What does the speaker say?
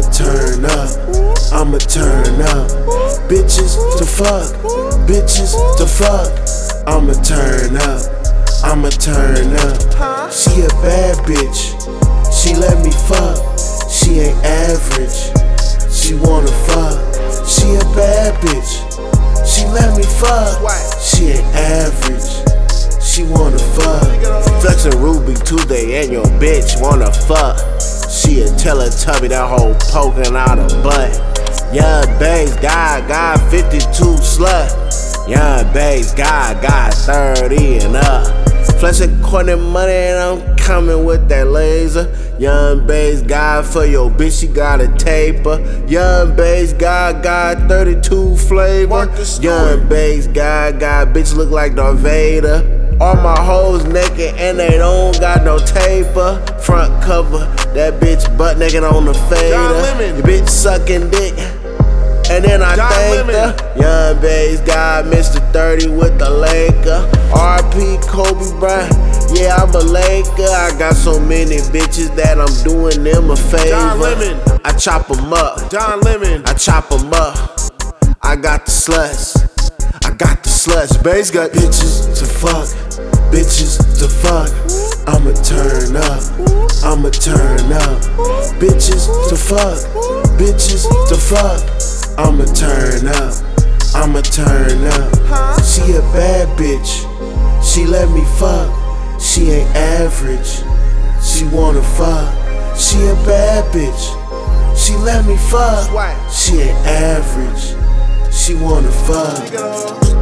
I'ma turn up, I'ma turn up. Bitches to fuck, bitches to fuck. I'ma turn up, I'ma turn up. She a bad bitch, she let me fuck. She ain't average, she wanna fuck. She a bad bitch, she let me fuck. She ain't average, she wanna fuck. Flexin' Ruby Tuesday and your bitch wanna fuck. She a Teletubby, that hoe poking out her butt. Young Bass guy got 52 slut. Young Bass guy got 30 and up. Flexin' corner money and I'm coming with that laser. Young Bass guy for your bitch, she got a taper. Young Bass guy got 32 flavor. Young Bass guy got bitch look like Darth Vader. All my hoes naked and they don't got no taper. Front cover, that bitch butt naked on the fader. Your bitch sucking dick, and then I thanked her. Young Bass got Mr. 30 with the Laker. RP Kobe Bryant, yeah, I'm a Laker. I got so many bitches that I'm doing them a favor. I chop them up, I chop them up. I got the sluts, I got the sluts. Bass got bitches to fuck, bitches to fuck. I'ma turn up, I'ma turn up. Bitches to fuck, bitches to fuck. I'ma turn up, I'ma turn up. She a bad bitch, she let me fuck. She ain't average, she wanna fuck. She a bad bitch, she let me fuck. She ain't average, she wanna fuck.